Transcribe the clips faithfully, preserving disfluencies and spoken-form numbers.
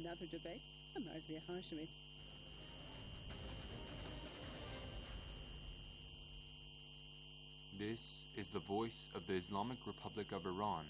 another debate. I'm Marzia Hashimi. This is the voice of the Islamic Republic of Iran.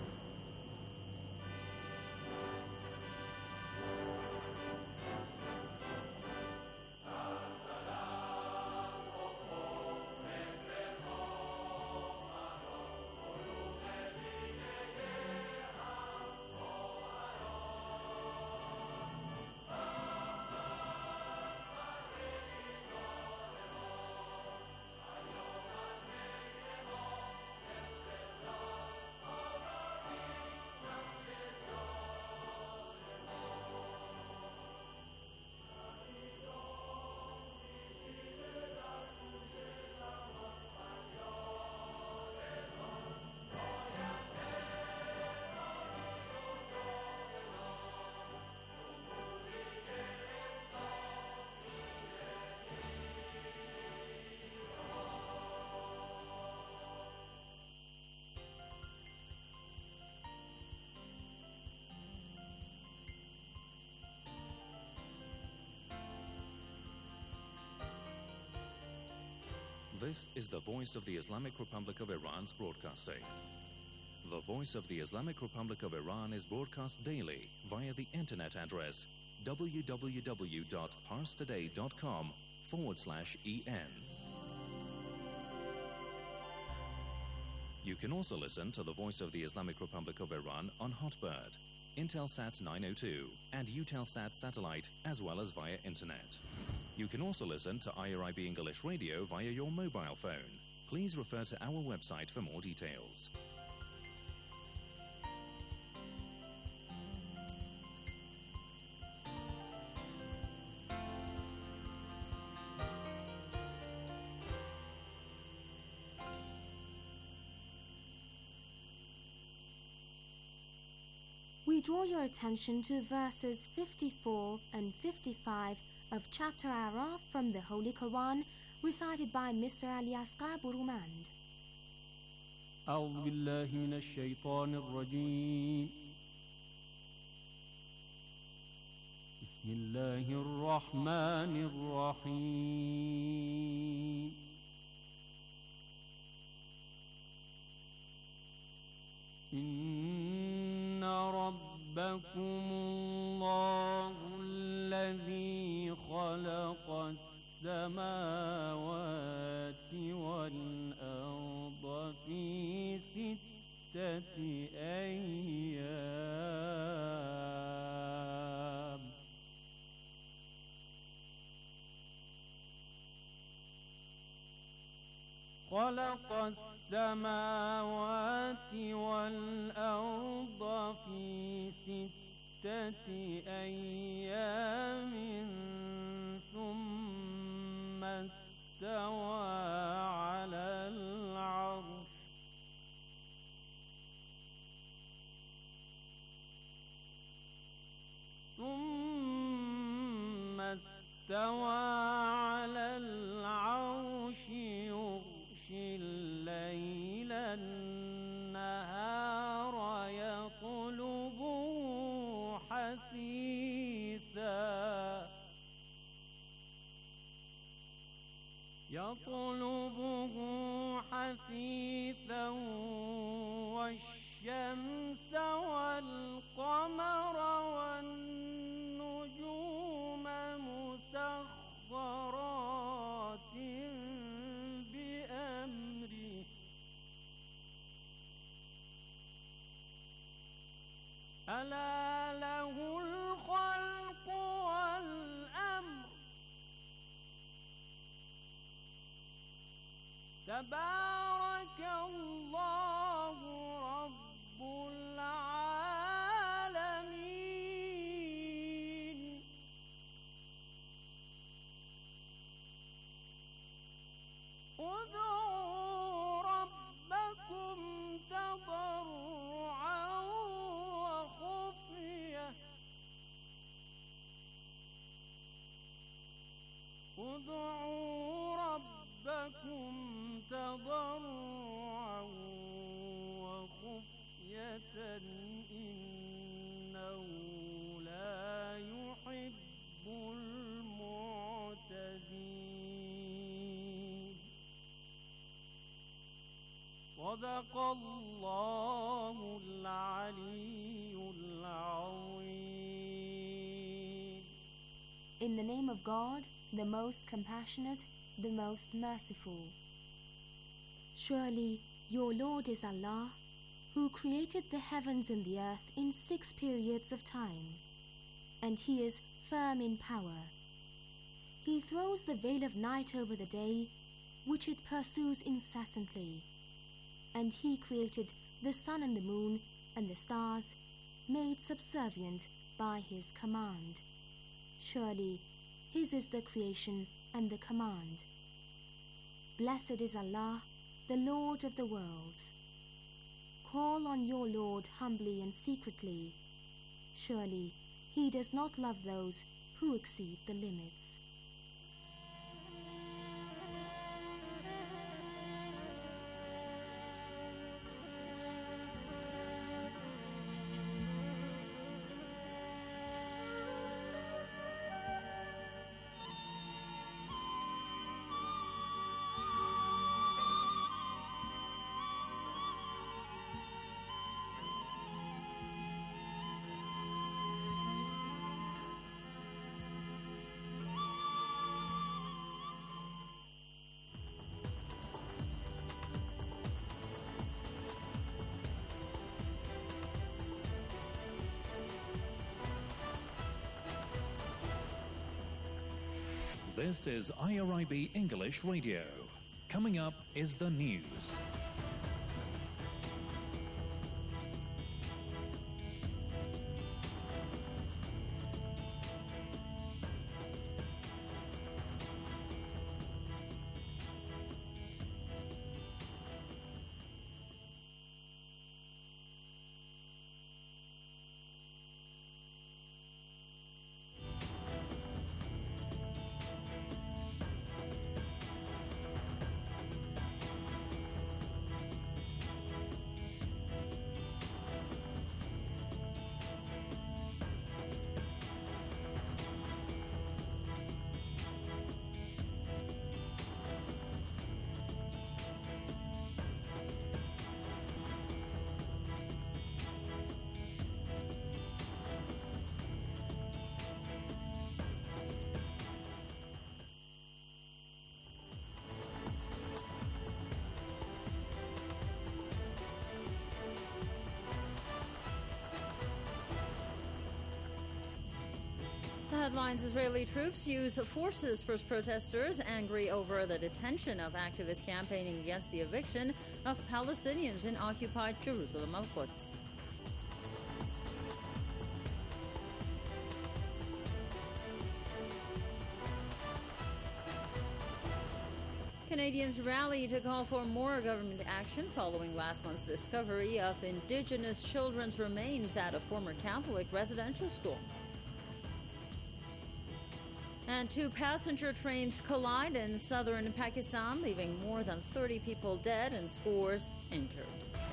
This is the Voice of the Islamic Republic of Iran's broadcasting. The Voice of the Islamic Republic of Iran is broadcast daily via the internet address www.parstoday.com forward slash en. You can also listen to the Voice of the Islamic Republic of Iran on Hotbird, Intelsat nine oh two, and Eutelsat satellite, as well as via internet. You can also listen to I R I B English Radio via your mobile phone. Please refer to our website for more details. We draw your attention to verses fifty-four and fifty-five of chapter Araf from the Holy Quran, recited by Mister Ali Asghar Burumand. أعوذ بالله من الشيطان الرجيم. بسم الله الرحمن الرحيم. إن ربكم الله الذي خلق السماوات والأرض في ستة أيام خلق السماوات والأرض في ستة أيام ثم استوى على العرش ثم استوى على العرش يغشي الليل النهار يطلبه حثيثا يطلبه حثيثا والشمس والقمر والنجوم مسخرات بأمره ألا له الخلق والأمر تبارك الله رب العالمين. ادعوا ربكم تضرعا وخفية ادعوا ربكم تضرعا وخفية إنه لا صدق الله العلي العظيم. In the name of God, the most compassionate, the most merciful. Surely your Lord is Allah, who created the heavens and the earth in six periods of time, and He is firm in power. He throws the veil of night over the day, which it pursues incessantly, and He created the sun and the moon and the stars, made subservient by His command. Surely His is the creation and the command. Blessed is Allah, the Lord of the worlds. Call on your Lord humbly and secretly. Surely He does not love those who exceed the limits. This is I R I B English Radio. Coming up is the news. Headlines: Israeli troops use forces spurs protesters angry over the detention of activists campaigning against the eviction of Palestinians in occupied Jerusalem al-Quds. Canadians rally to call for more government action following last month's discovery of indigenous children's remains at a former Catholic residential school. And two passenger trains collide in southern Pakistan, leaving more than thirty people dead and scores injured.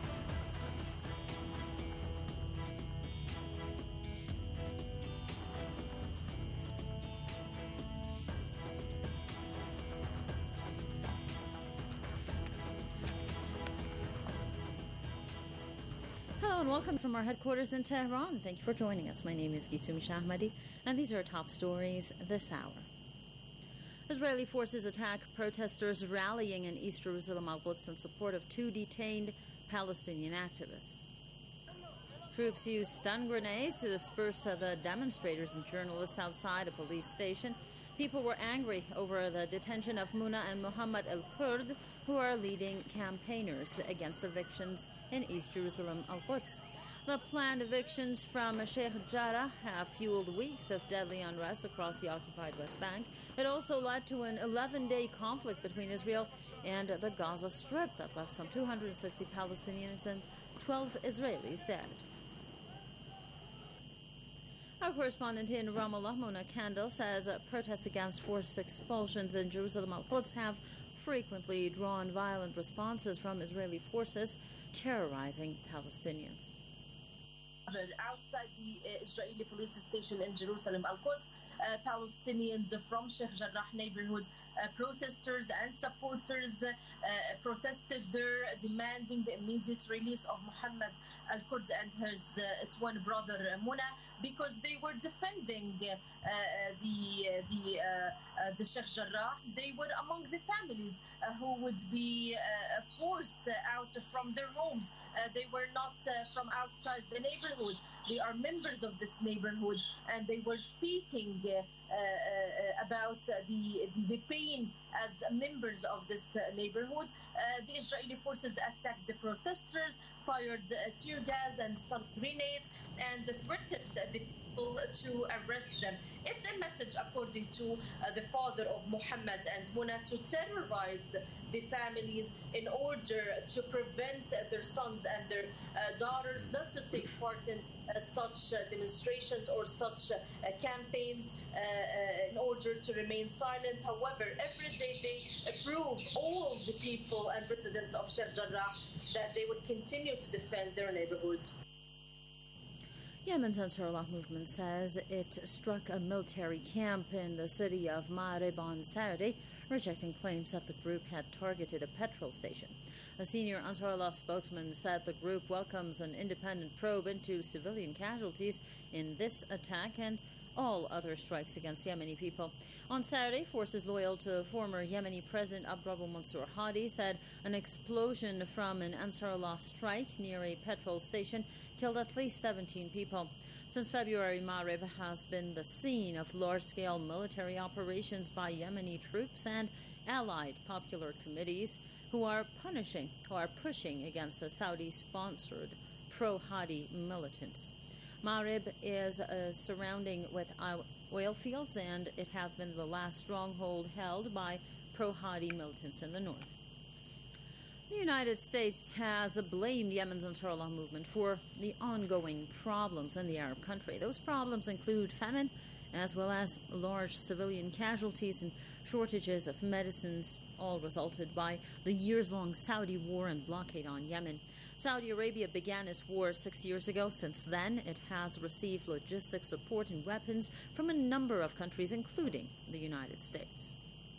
Hello and welcome from our headquarters in Tehran. Thank you for joining us. My name is Gisumi Shahmadi, and these are our top stories this hour. Israeli forces attack protesters rallying in East Jerusalem al-Quds in support of two detained Palestinian activists. Troops used stun grenades to disperse the demonstrators and journalists outside a police station. People were angry over the detention of Muna and Muhammad al-Kurd, who are leading campaigners against evictions in East Jerusalem al-Quds. The planned evictions from Sheikh Jarrah have fueled weeks of deadly unrest across the occupied West Bank. It also led to an eleven-day conflict between Israel and the Gaza Strip that left some two hundred sixty Palestinians and twelve Israelis dead. Our correspondent in Ramallah, Mona Kandil, says uh, protests against forced expulsions in Jerusalem al-Quds have frequently drawn violent responses from Israeli forces terrorizing Palestinians. Outside the uh, Israeli police station in Jerusalem al-Quds, uh, Palestinians from Sheikh Jarrah neighborhood uh, protesters and supporters uh, uh, protested there, demanding the immediate release of Muhammad al-Kurd and his uh, twin brother uh, Muna, because they were defending uh, uh, the uh, the uh, uh, the Sheikh Jarrah. They were among the families uh, who would be uh, forced out from their homes. Uh, they were not uh, from outside the neighborhood. They are members of this neighborhood, and they were speaking uh, uh, about uh, the, the the pain as members of this uh, neighborhood. Uh, the Israeli forces attacked the protesters, fired uh, tear gas and stun grenades, and threatened the people to arrest them. It's a message, according to uh, the father of Muhammad and Muna, to terrorize the families in order to prevent uh, their sons and their uh, daughters not to take part in uh, such uh, demonstrations or such uh, uh, campaigns uh, uh, in order to remain silent. However, every day they prove, all the people and residents of Sheikh Jarrah, that they would continue to defend their neighborhood. Yemen's Ansarullah movement says it struck a military camp in the city of Ma'rib on Saturday, rejecting claims that the group had targeted a petrol station. A senior Ansarullah spokesman said the group welcomes an independent probe into civilian casualties in this attack and all other strikes against Yemeni people. On Saturday, forces loyal to former Yemeni President Abdrabbuh Mansour Hadi said an explosion from an Ansarullah strike near a petrol station killed at least seventeen people. Since February, Ma'rib has been the scene of large-scale military operations by Yemeni troops and allied popular committees who are punishing, who are pushing against the Saudi-sponsored pro-Hadi militants. Ma'rib is uh, surrounding with oil fields, and it has been the last stronghold held by pro-Hadi militants in the north. The United States has blamed Yemen's Ansarullah movement for the ongoing problems in the Arab country. Those problems include famine, as well as large civilian casualties and shortages of medicines, all resulted by the years-long Saudi war and blockade on Yemen. Saudi Arabia began its war six years ago. Since then, it has received logistic support and weapons from a number of countries, including the United States.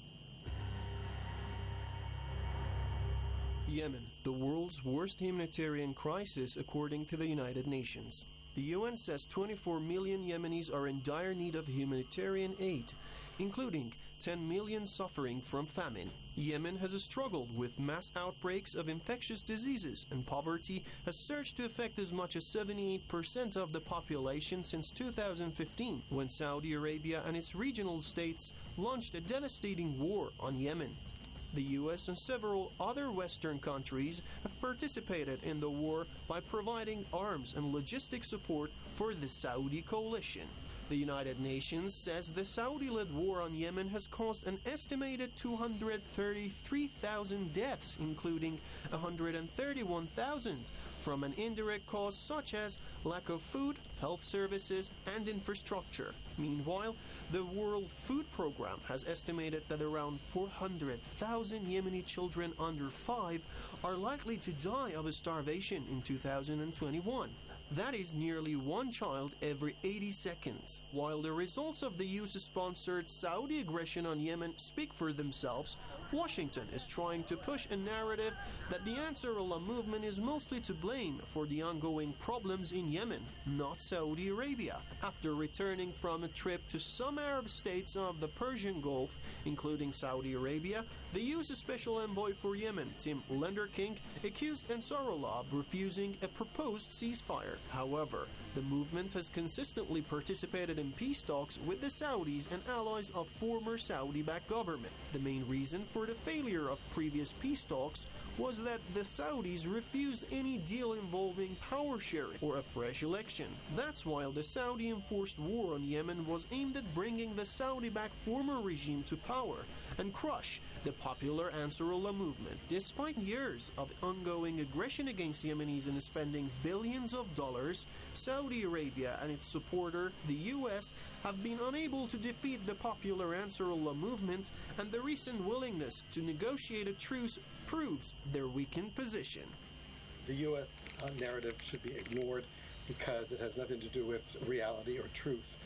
Yemen, the world's worst humanitarian crisis according to the United Nations. The U N says twenty-four million Yemenis are in dire need of humanitarian aid, including ten million suffering from famine. Yemen has struggled with mass outbreaks of infectious diseases, and poverty has surged to affect as much as seventy-eight percent of the population since two thousand fifteen, when Saudi Arabia and its regional states launched a devastating war on Yemen. The U S and several other Western countries have participated in the war by providing arms and logistic support for the Saudi coalition. The United Nations says the Saudi-led war on Yemen has caused an estimated two hundred thirty-three thousand deaths, including one hundred thirty-one thousand from an indirect cause such as lack of food, health services, and infrastructure. Meanwhile, the World Food Programme has estimated that around four hundred thousand Yemeni children under five are likely to die of starvation in two thousand twenty-one. That is nearly one child every eighty seconds. While the results of the U S-sponsored Saudi aggression on Yemen speak for themselves, Washington is trying to push a narrative that the Ansarullah movement is mostly to blame for the ongoing problems in Yemen, not Saudi Arabia. After returning from a trip to some Arab states of the Persian Gulf, including Saudi Arabia, the U S Special Envoy for Yemen, Tim Lenderking, accused Ansarullah of refusing a proposed ceasefire. However, the movement has consistently participated in peace talks with the Saudis and allies of former Saudi-backed government. The main reason for the failure of previous peace talks was that the Saudis refused any deal involving power sharing or a fresh election. That's why the Saudi-enforced war on Yemen was aimed at bringing the Saudi-backed former regime to power and crush the popular Ansarullah movement. Despite years of ongoing aggression against Yemenis and spending billions of dollars, Saudi Arabia and its supporter, the U S, have been unable to defeat the popular Ansarullah movement, and the recent willingness to negotiate a truce proves their weakened position. The U S uh, narrative should be ignored because it has nothing to do with reality or truth.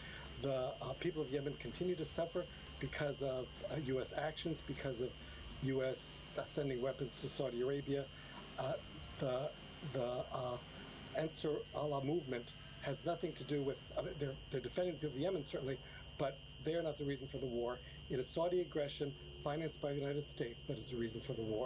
the uh, people of Yemen continue to suffer because of uh, U S actions, because of U S uh, sending weapons to Saudi Arabia. Uh, the the uh, Ansar Allah movement has nothing to do with, uh, they're, they're defending the people of Yemen, certainly, but they are not the reason for the war. It is Saudi aggression financed by the United States that is the reason for the war.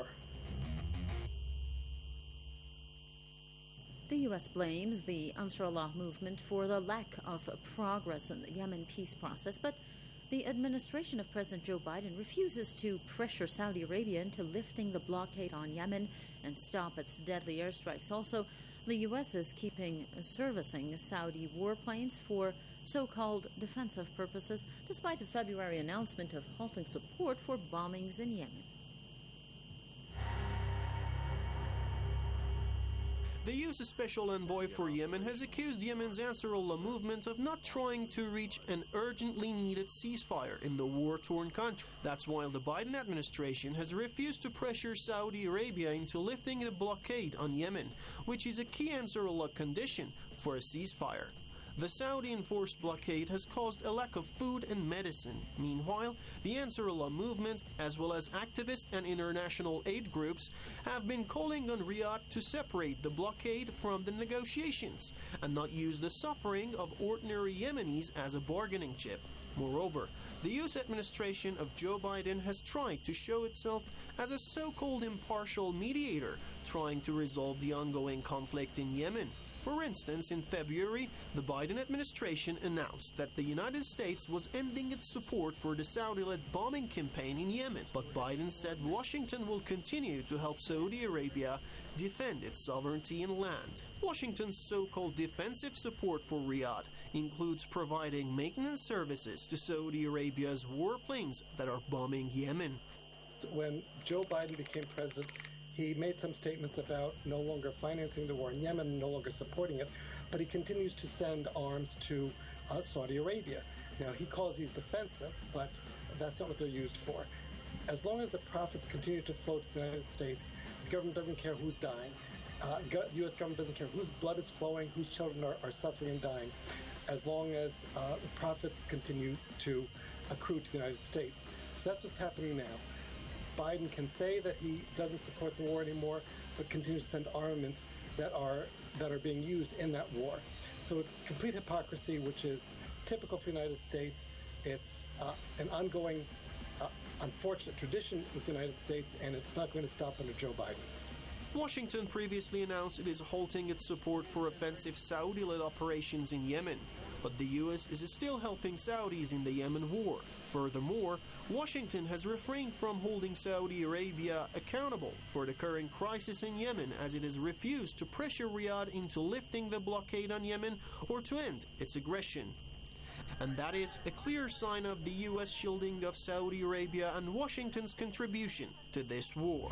The U S blames the Ansar Allah movement for the lack of progress in the Yemen peace process, but the administration of President Joe Biden refuses to pressure Saudi Arabia into lifting the blockade on Yemen and stop its deadly airstrikes. Also, the U S is keeping servicing Saudi warplanes for so-called defensive purposes, despite a February announcement of halting support for bombings in Yemen. The U S Special Envoy for Yemen has accused Yemen's Ansar Allah movement of not trying to reach an urgently needed ceasefire in the war-torn country. That's while the Biden administration has refused to pressure Saudi Arabia into lifting the blockade on Yemen, which is a key Ansar Allah condition for a ceasefire. The Saudi-enforced blockade has caused a lack of food and medicine. Meanwhile, the Ansar Allah movement, as well as activist and international aid groups, have been calling on Riyadh to separate the blockade from the negotiations and not use the suffering of ordinary Yemenis as a bargaining chip. Moreover, the U S administration of Joe Biden has tried to show itself as a so-called impartial mediator, trying to resolve the ongoing conflict in Yemen. For instance, in February, the Biden administration announced that the United States was ending its support for the Saudi-led bombing campaign in Yemen. But Biden said Washington will continue to help Saudi Arabia defend its sovereignty and land. Washington's so-called defensive support for Riyadh includes providing maintenance services to Saudi Arabia's warplanes that are bombing Yemen. When Joe Biden became president, he made some statements about no longer financing the war in Yemen, no longer supporting it, but he continues to send arms to uh, Saudi Arabia. Now, he calls these defensive, but that's not what they're used for. As long as the profits continue to flow to the United States, the government doesn't care who's dying. Uh, the U S government doesn't care whose blood is flowing, whose children are, are suffering and dying, as long as uh, the profits continue to accrue to the United States. So that's what's happening now. Biden can say that he doesn't support the war anymore, but continues to send armaments that are that are being used in that war. So it's complete hypocrisy, which is typical for the United States. It's uh, an ongoing, uh, unfortunate tradition with the United States, and it's not going to stop under Joe Biden. Washington previously announced it is halting its support for offensive Saudi-led operations in Yemen, but the U S is still helping Saudis in the Yemen war. Furthermore, Washington has refrained from holding Saudi Arabia accountable for the current crisis in Yemen, as it has refused to pressure Riyadh into lifting the blockade on Yemen or to end its aggression. And that is a clear sign of the U S shielding of Saudi Arabia and Washington's contribution to this war.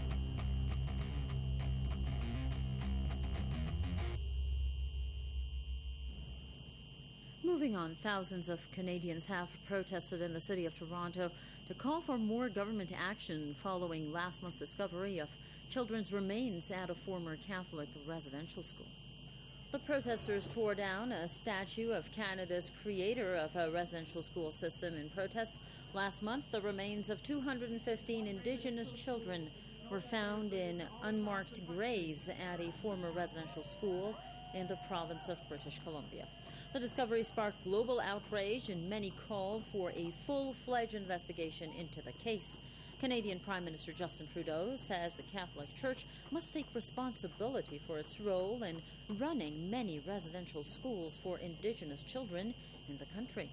Moving on, thousands of Canadians have protested in the city of Toronto to call for more government action following last month's discovery of children's remains at a former Catholic residential school. The protesters tore down a statue of Canada's creator of a residential school system in protest. Last month, the remains of two hundred fifteen Indigenous children were found in unmarked graves at a former residential school in the province of British Columbia. The discovery sparked global outrage, and many called for a full-fledged investigation into the case. Canadian Prime Minister Justin Trudeau says the Catholic Church must take responsibility for its role in running many residential schools for Indigenous children in the country.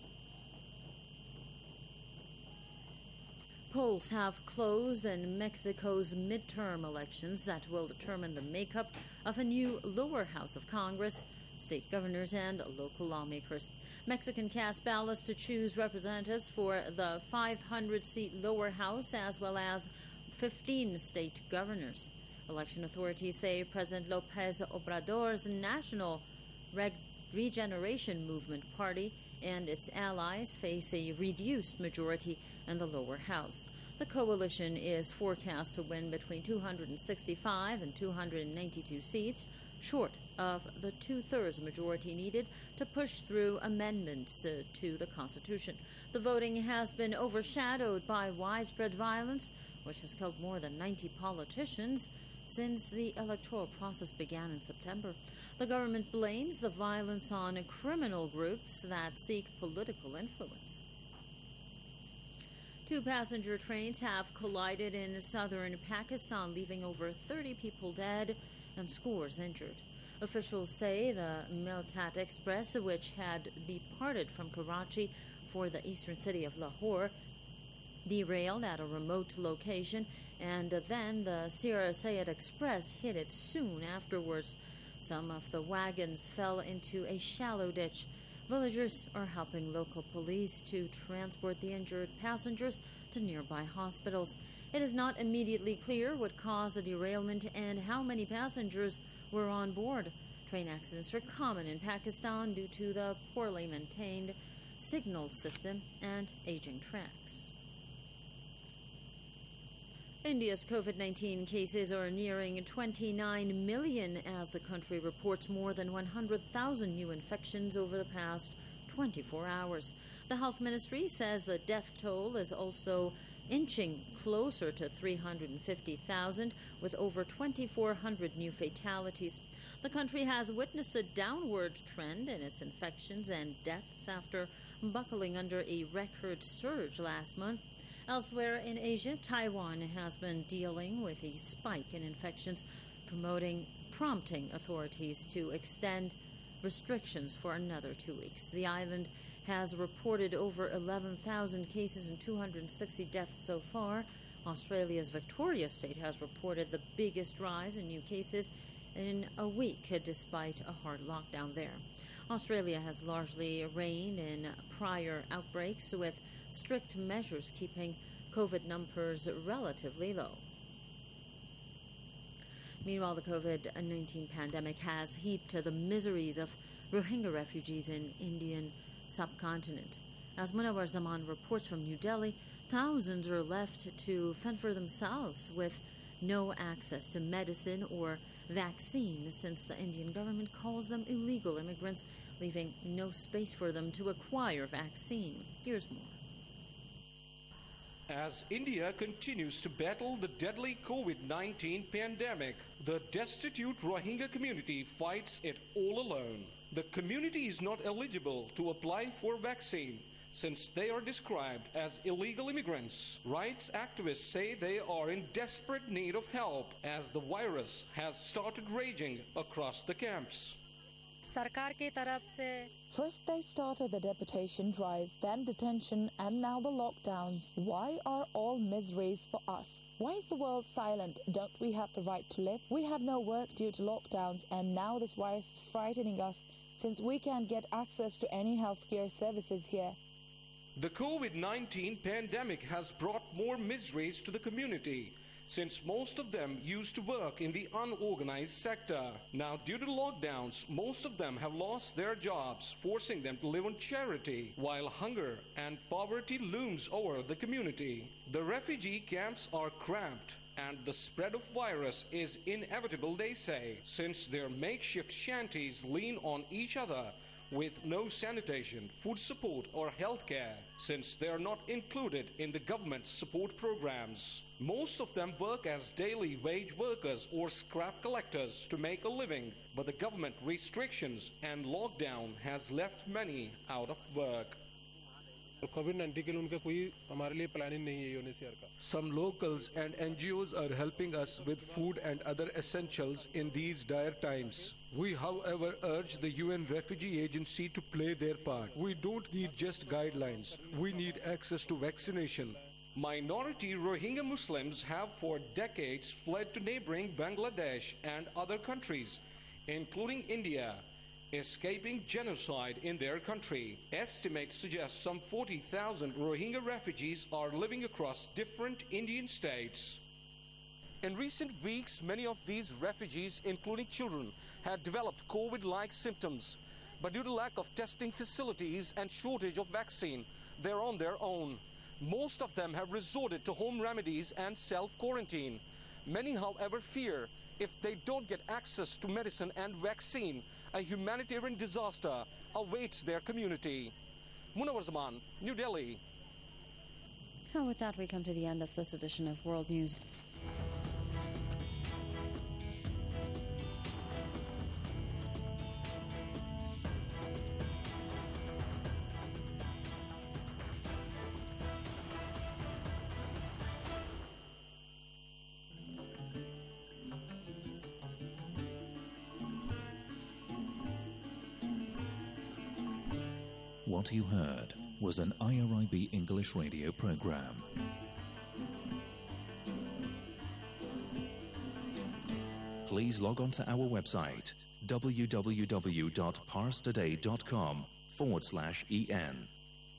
Polls have closed in Mexico's midterm elections that will determine the makeup of a new lower house of Congress, state governors, and local lawmakers. Mexican cast ballots to choose representatives for the five hundred seat lower house as well as fifteen state governors. Election authorities say President Lopez Obrador's National Reg- Regeneration Movement Party and its allies face a reduced majority in the lower house. The coalition is forecast to win between two hundred sixty-five and two hundred ninety-two seats, short of the two-thirds majority needed to push through amendments uh, to the Constitution. The voting has been overshadowed by widespread violence, which has killed more than ninety politicians since the electoral process began in September. The government blames the violence on criminal groups that seek political influence. Two passenger trains have collided in southern Pakistan, leaving over thirty people dead and scores injured. Officials say the Miltat Express, which had departed from Karachi for the eastern city of Lahore, derailed at a remote location, and then the Sierra Sayed Express hit it soon afterwards. Some of the wagons fell into a shallow ditch. Villagers are helping local police to transport the injured passengers to nearby hospitals. It is not immediately clear what caused the derailment and how many passengers were on board. Train accidents are common in Pakistan due to the poorly maintained signal system and aging tracks. India's COVID nineteen cases are nearing twenty-nine million as the country reports more than one hundred thousand new infections over the past twenty-four hours. The health ministry says the death toll is also inching closer to three hundred fifty thousand, with over twenty-four hundred new fatalities. The country has witnessed a downward trend in its infections and deaths after buckling under a record surge last month. Elsewhere in Asia, Taiwan has been dealing with a spike in infections, promoting, prompting authorities to extend restrictions for another two weeks. The island has reported over eleven thousand cases and two hundred sixty deaths so far. Australia's Victoria state has reported the biggest rise in new cases in a week, despite a hard lockdown there. Australia has largely reigned in prior outbreaks, with strict measures keeping COVID numbers relatively low. Meanwhile, the COVID nineteen pandemic has heaped the miseries of Rohingya refugees in Indian subcontinent. As Munawar Zaman reports from New Delhi, thousands are left to fend for themselves with no access to medicine or vaccine, since the Indian government calls them illegal immigrants, leaving no space for them to acquire vaccine. Here's more. As India continues to battle the deadly COVID nineteen pandemic, the destitute Rohingya community fights it all alone. The community is not eligible to apply for vaccine since they are described as illegal immigrants. Rights activists say they are in desperate need of help as the virus has started raging across the camps. First they started the deportation drive, then detention, and now the lockdowns. Why are all miseries for us? Why is the world silent? Don't we have the right to live? We have no work due to lockdowns, and now this virus is frightening us since we can't get access to any healthcare services here. The COVID nineteen pandemic has brought more miseries to the community, since most of them used to work in the unorganized sector. Now, due to lockdowns, most of them have lost their jobs, forcing them to live on charity, while hunger and poverty looms over the community. The refugee camps are cramped, and the spread of virus is inevitable, they say, since their makeshift shanties lean on each other with no sanitation, food support or health care, since they are not included in the government's support programs. Most of them work as daily wage workers or scrap collectors to make a living, but the government restrictions and lockdown has left many out of work. COVID nineteen के लिए उनका कोई हमारे लिए planning नहीं है UNHCR का. Some locals and N G Os are helping us with food and other essentials in these dire times. We, however, urge the U N Refugee Agency to play their part. We don't need just guidelines. We need access to vaccination. Minority Rohingya Muslims have for decades fled to neighboring Bangladesh and other countries, including India, escaping genocide in their country. Estimates suggest some forty thousand Rohingya refugees are living across different Indian states. In recent weeks, many of these refugees, including children, had developed COVID-like symptoms. but due to lack of testing facilities and shortage of vaccine, they're on their own. Most of them have resorted to home remedies and self-quarantine. Many, however, fear if they don't get access to medicine and vaccine, a humanitarian disaster awaits their community. Munawar Zaman, New Delhi. And with that, we come to the end of this edition of World News. What you heard was an I R I B English radio program. Please log on to our website w w w dot pars today dot com forward slash en.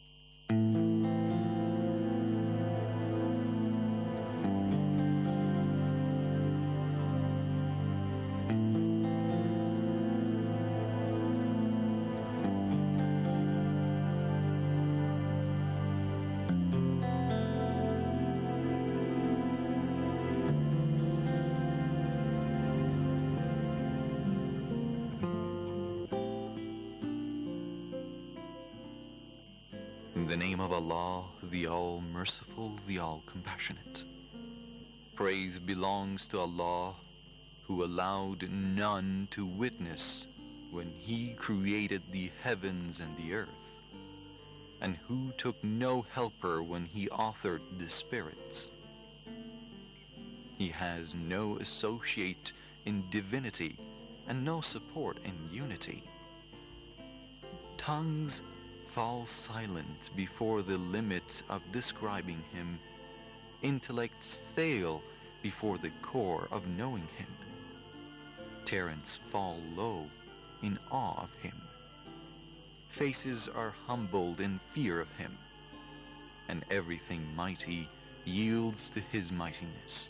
In the name of Allah, the All-Merciful, the All-Compassionate. Praise belongs to Allah, who allowed none to witness when He created the heavens and the earth, and who took no helper when He authored the spirits. He has no associate in divinity and no support in unity. Tongues fall silent before the limit of describing Him. Intellects fail before the core of knowing Him. Talents fall low in awe of Him. Faces are humbled in fear of Him, and everything mighty yields to His mightiness.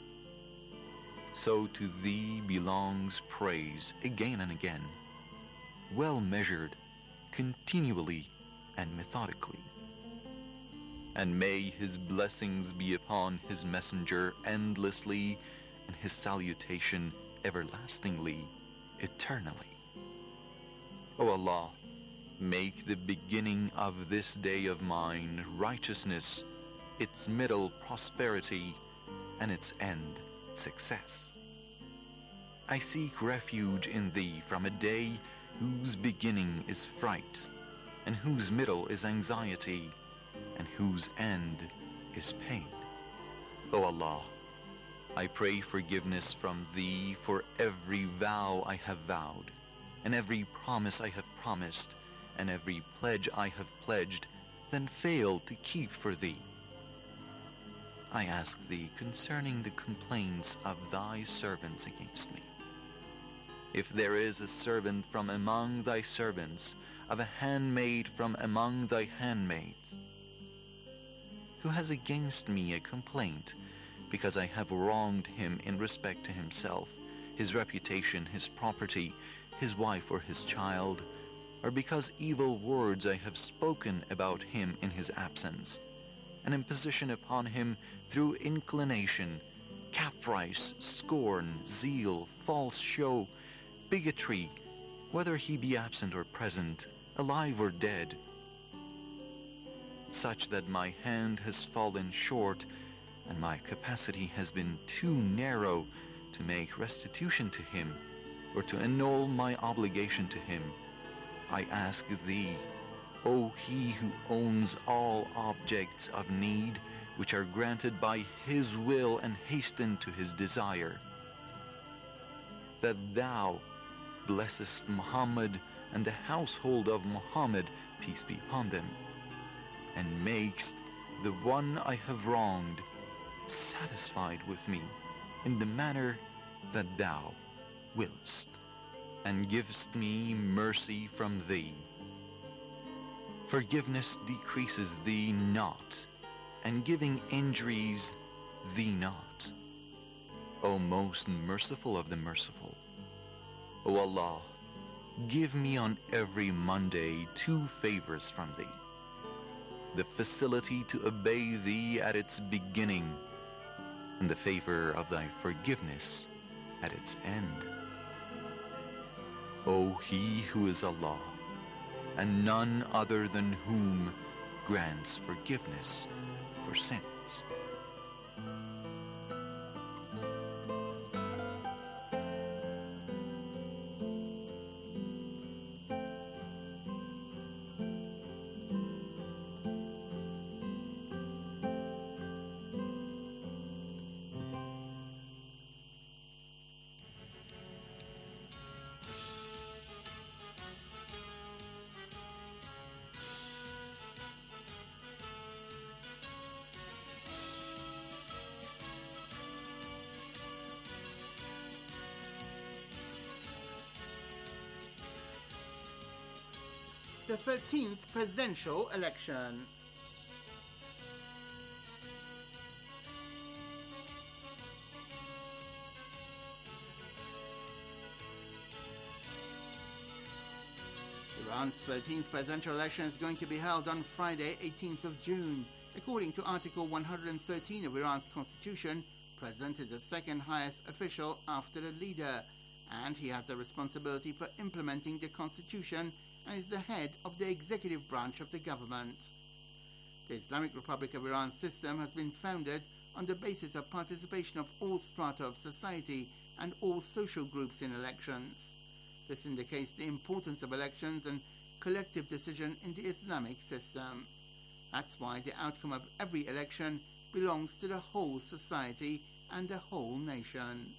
So to Thee belongs praise again and again, well measured, continually and methodically. And may His blessings be upon His messenger endlessly, and His salutation everlastingly, eternally. O Allah, make the beginning of this day of mine righteousness, its middle prosperity, and its end success. I seek refuge in Thee from a day whose beginning is fright, and whose middle is anxiety, and whose end is pain. O Allah, I pray forgiveness from Thee for every vow I have vowed, and every promise I have promised, and every pledge I have pledged, then failed to keep for Thee. I ask Thee concerning the complaints of Thy servants against me. If there is a servant from among Thy servants, of a handmaid from among Thy handmaids, who has against me a complaint, because I have wronged him in respect to himself, his reputation, his property, his wife or his child, or because evil words I have spoken about him in his absence, an imposition upon him through inclination, caprice, scorn, zeal, false show, bigotry, whether he be absent or present, alive or dead, such that my hand has fallen short and my capacity has been too narrow to make restitution to him or to annul my obligation to him, I ask Thee, O He who owns all objects of need, which are granted by His will and hasten to His desire, that Thou blessest Muhammad and the household of Muhammad, peace be upon them, and makest the one I have wronged satisfied with me in the manner that Thou willst, and givest me mercy from Thee. Forgiveness decreases Thee not, and giving injuries Thee not. O most merciful of the merciful, O Allah, give me on every Monday two favors from thee: the facility to obey thee at its beginning, and the favor of thy forgiveness at its end. O He who is Allah, and none other than whom grants forgiveness for sins. The thirteenth presidential election. Iran's thirteenth presidential election is going to be held on Friday, eighteenth of June. According to Article one hundred thirteen of Iran's constitution, President is the second highest official after the leader, and he has the responsibility for implementing the constitution and is the head of the executive branch of the government. The Islamic Republic of Iran system has been founded on the basis of participation of all strata of society and all social groups in elections. This indicates the importance of elections and collective decision in the Islamic system. That's why the outcome of every election belongs to the whole society and the whole nation.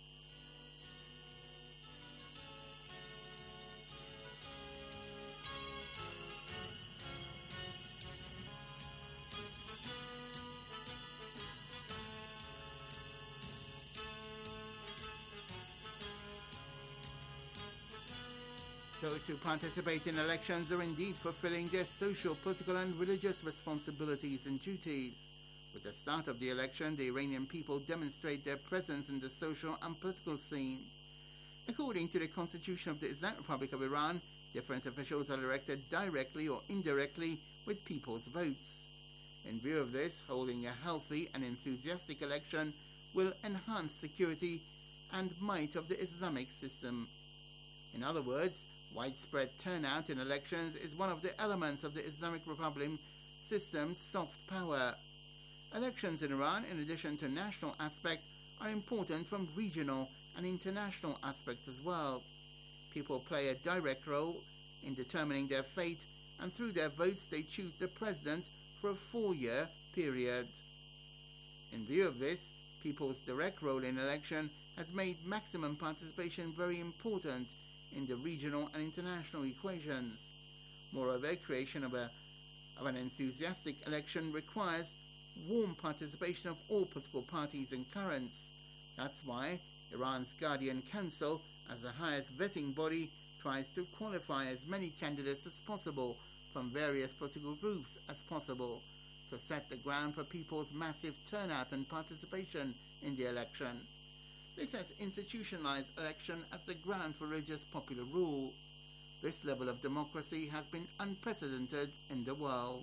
Those who participate in elections are indeed fulfilling their social, political and religious responsibilities and duties. With the start of the election, the Iranian people demonstrate their presence in the social and political scene. According to the Constitution of the Islamic Republic of Iran, different officials are elected directly or indirectly with people's votes. In view of this, holding a healthy and enthusiastic election will enhance security and might of the Islamic system. In other words, widespread turnout in elections is one of the elements of the Islamic Republic system's soft power. Elections in Iran, in addition to national aspect, are important from regional and international aspects as well. People play a direct role in determining their fate, and through their votes they choose the president for a four-year period. In view of this, people's direct role in election has made maximum participation very important in the regional and international equations. Moreover, creation of, a, of an enthusiastic election requires warm participation of all political parties and currents. That's why Iran's Guardian Council, as the highest vetting body, tries to qualify as many candidates as possible from various political groups as possible to set the ground for people's massive turnout and participation in the election. This has institutionalized election as the ground for religious popular rule. This level of democracy has been unprecedented in the world.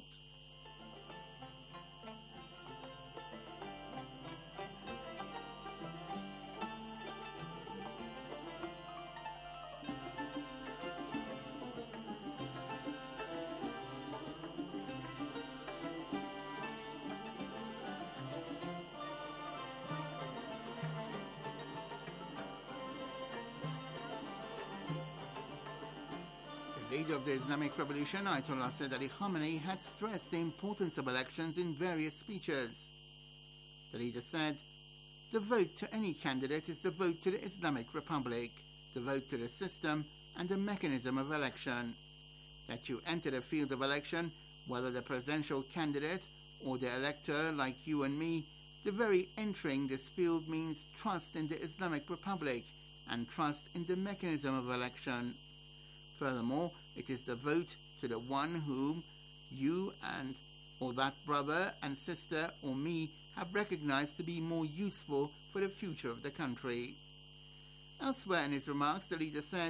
The leader of the Islamic Revolution, Ayatollah Sayyid Ali Khamenei, has stressed the importance of elections in various speeches. The leader said, "The vote to any candidate is the vote to the Islamic Republic, the vote to the system and the mechanism of election. That you enter the field of election, whether the presidential candidate or the elector like you and me, the very entering this field means trust in the Islamic Republic and trust in the mechanism of election. Furthermore, it is the vote to the one whom you and or that brother and sister or me have recognized to be more useful for the future of the country." Elsewhere in his remarks, the leader said,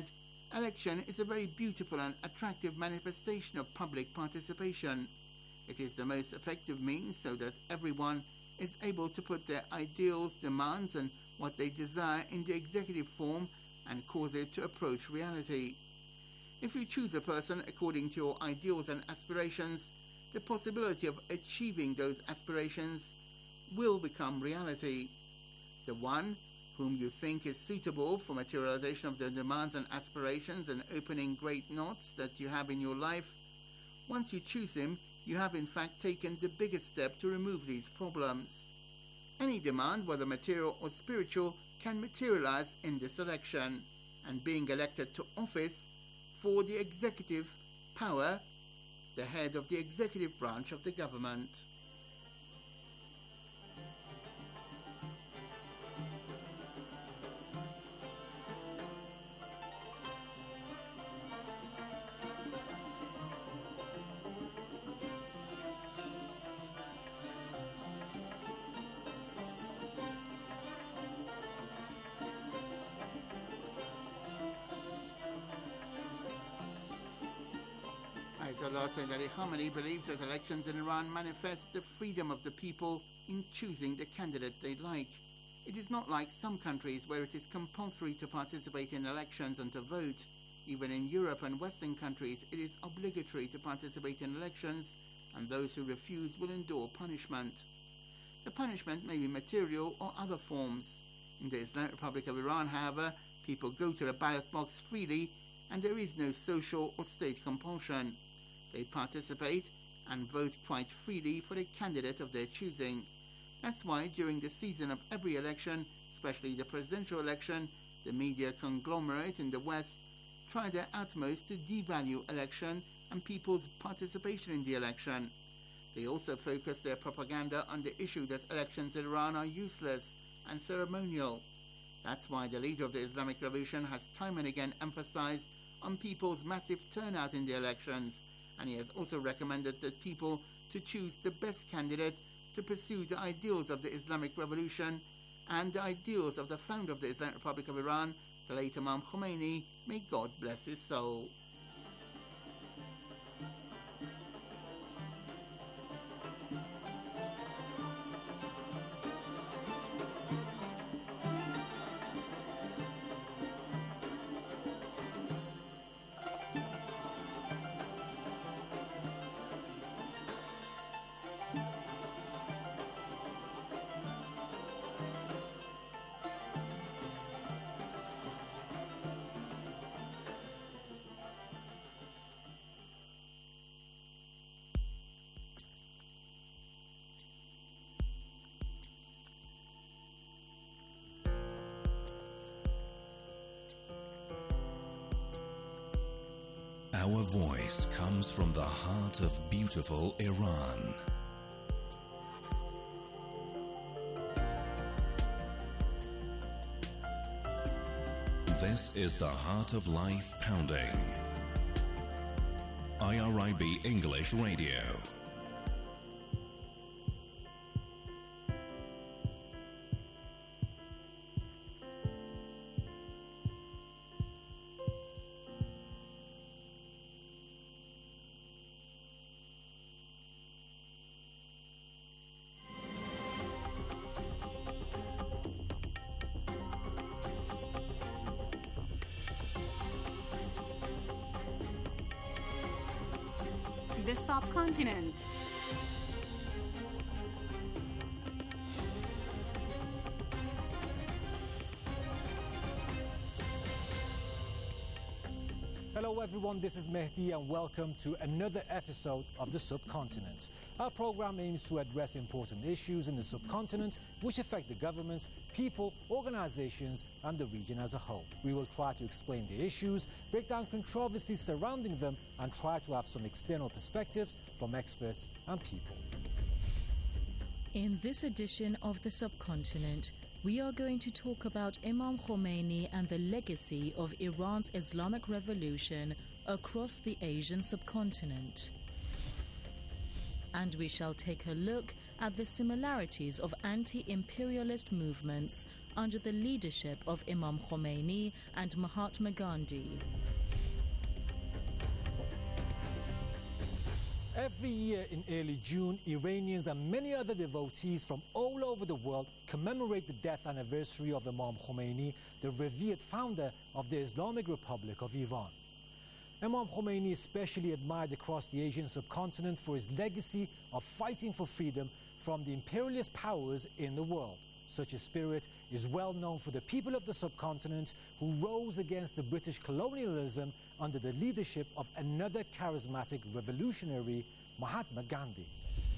Election is a very beautiful and attractive manifestation of public participation. It is the most effective means so that everyone is able to put their ideals, demands and what they desire in the executive form and cause it to approach reality. If you choose a person according to your ideals and aspirations, the possibility of achieving those aspirations will become reality. The one whom you think is suitable for materialization of the demands and aspirations and opening great knots that you have in your life, once you choose him, you have in fact taken the biggest step to remove these problems. Any demand, whether material or spiritual, can materialize in this election, and being elected to office for the executive power, the head of the executive branch of the government. Ayatollah Sayyid Ali Khamenei believes that elections in Iran manifest the freedom of the people in choosing the candidate they like. It is not like some countries where it is compulsory to participate in elections and to vote. Even in Europe and Western countries, it is obligatory to participate in elections, and those who refuse will endure punishment. The punishment may be material or other forms. In the Islamic Republic of Iran, however, people go to the ballot box freely, and there is no social or state compulsion. They participate and vote quite freely for the candidate of their choosing. That's why during the season of every election, especially the presidential election, the media conglomerate in the West try their utmost to devalue election and people's participation in the election. They also focus their propaganda on the issue that elections in Iran are useless and ceremonial. That's why the leader of the Islamic Revolution has time and again emphasized on people's massive turnout in the elections, and he has also recommended that people to choose the best candidate to pursue the ideals of the Islamic Revolution and the ideals of the founder of the Islamic Republic of Iran, the late Imam Khomeini, may God bless his soul. Our voice comes from the heart of beautiful Iran. This is the Heart of Life Pounding. I R I B English Radio. The subcontinent. Hello everyone, this is Mehdi and welcome to another episode of The Subcontinent. Our program aims to address important issues in the subcontinent which affect the governments, people, organizations and the region as a whole. We will try to explain the issues, break down controversies surrounding them and try to have some external perspectives from experts and people. In this edition of The Subcontinent, we are going to talk about Imam Khomeini and the legacy of Iran's Islamic Revolution across the Asian subcontinent. And we shall take a look at the similarities of anti-imperialist movements under the leadership of Imam Khomeini and Mahatma Gandhi. Every year in early June, Iranians and many other devotees from all over the world commemorate the death anniversary of Imam Khomeini, the revered founder of the Islamic Republic of Iran. Imam Khomeini is especially admired across the Asian subcontinent for his legacy of fighting for freedom from the imperialist powers in the world. Such a spirit is well known for the people of the subcontinent who rose against the British colonialism under the leadership of another charismatic revolutionary, Mahatma Gandhi.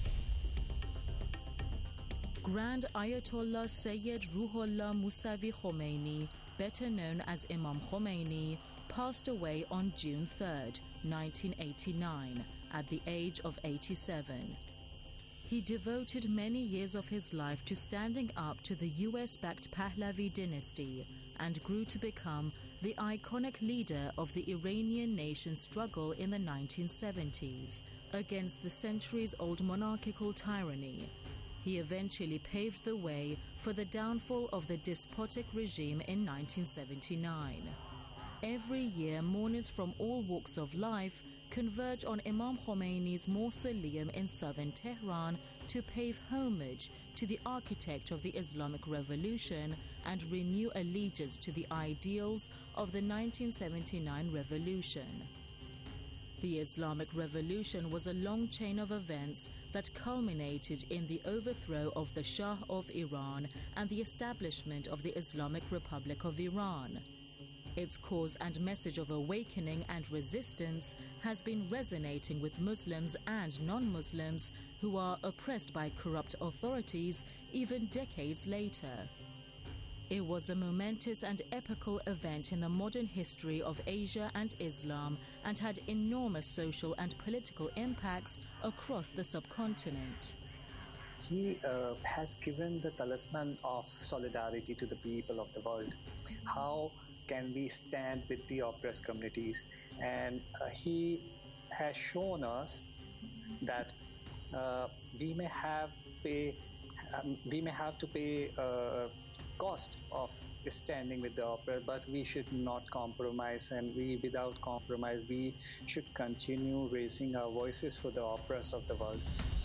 Grand Ayatollah Sayyid Ruhollah Musavi Khomeini, better known as Imam Khomeini, passed away on June third, nineteen eighty-nine, at the age of eighty-seven. He devoted many years of his life to standing up to the U S-backed Pahlavi dynasty and grew to become the iconic leader of the Iranian nation's struggle in the nineteen seventies against the centuries-old monarchical tyranny. He eventually paved the way for the downfall of the despotic regime in nineteen seventy-nine. Every year, mourners from all walks of life converge on Imam Khomeini's mausoleum in southern Tehran to pay homage to the architect of the Islamic Revolution and renew allegiance to the ideals of the nineteen seventy-nine revolution. The Islamic Revolution was a long chain of events that culminated in the overthrow of the Shah of Iran and the establishment of the Islamic Republic of Iran. Its cause and message of awakening and resistance has been resonating with Muslims and non-Muslims who are oppressed by corrupt authorities even decades later. It was a momentous and epical event in the modern history of Asia and Islam and had enormous social and political impacts across the subcontinent. He uh, has given the talisman of solidarity to the people of the world. How can we stand with the oppressed communities? And uh, he has shown us that uh, we may have pay, um, we may have to pay uh, cost of standing with the oppressed, but we should not compromise. And we, without compromise, we should continue raising our voices for the oppressed of the world.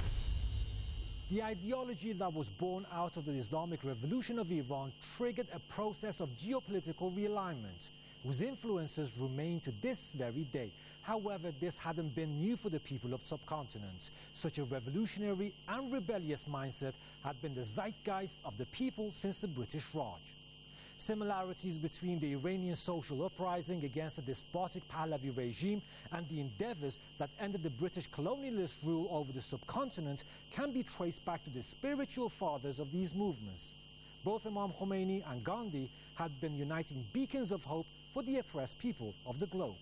The ideology that was born out of the Islamic Revolution of Iran triggered a process of geopolitical realignment, whose influences remain to this very day. However, this hadn't been new for the people of the subcontinent. Such a revolutionary and rebellious mindset had been the zeitgeist of the people since the British Raj. Similarities between the Iranian social uprising against the despotic Pahlavi regime and the endeavors that ended the British colonialist rule over the subcontinent can be traced back to the spiritual fathers of these movements. Both Imam Khomeini and Gandhi had been uniting beacons of hope for the oppressed people of the globe.